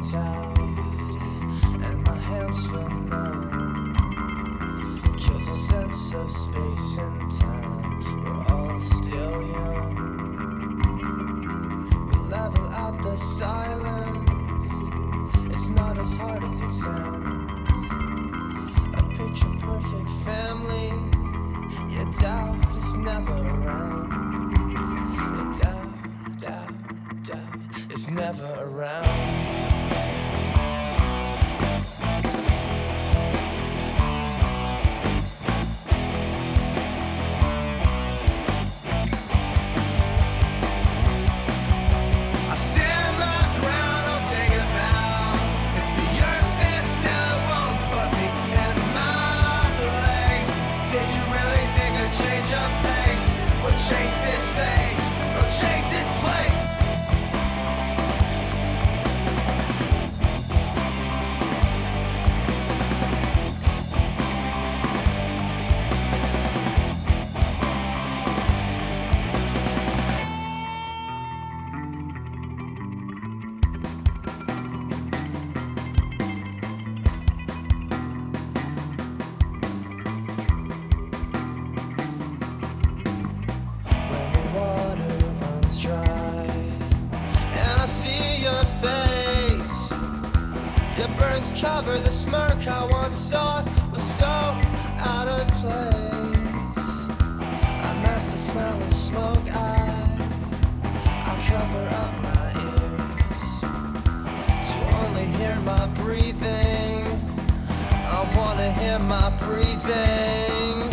runs out and my hands feel numb. Kills a sense of space and time. We're all still young. We level out the silence. It's not as hard as it sounds. A picture perfect family. Yeah, doubt is never around. Yeah, doubt is never around. Change this face, or change this place. Your burns cover the smirk I once saw was so out of place. I mask the smell of smoke. I'll cover up my ears to only hear my breathing. I wanna hear my breathing.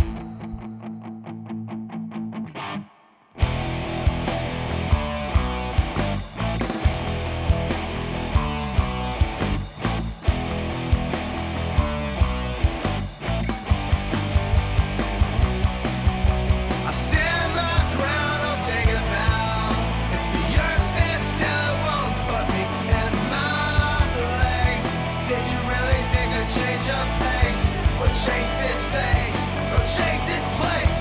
Change this face, or change this place.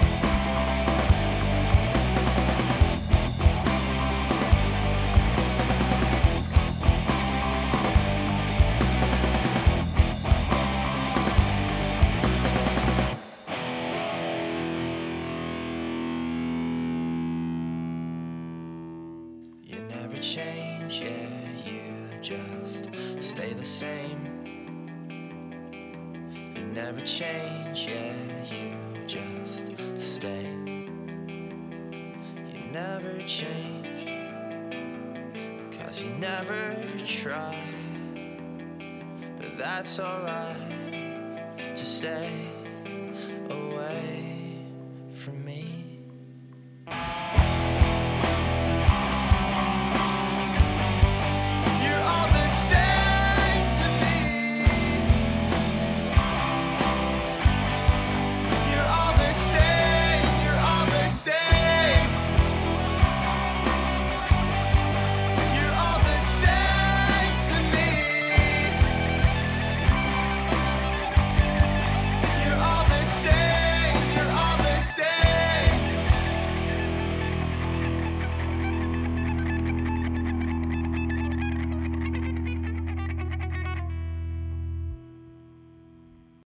You never change, yeah, you just stay the same. You never change, yeah, you just stay. You never change, 'cause you never try. But that's alright, just stay.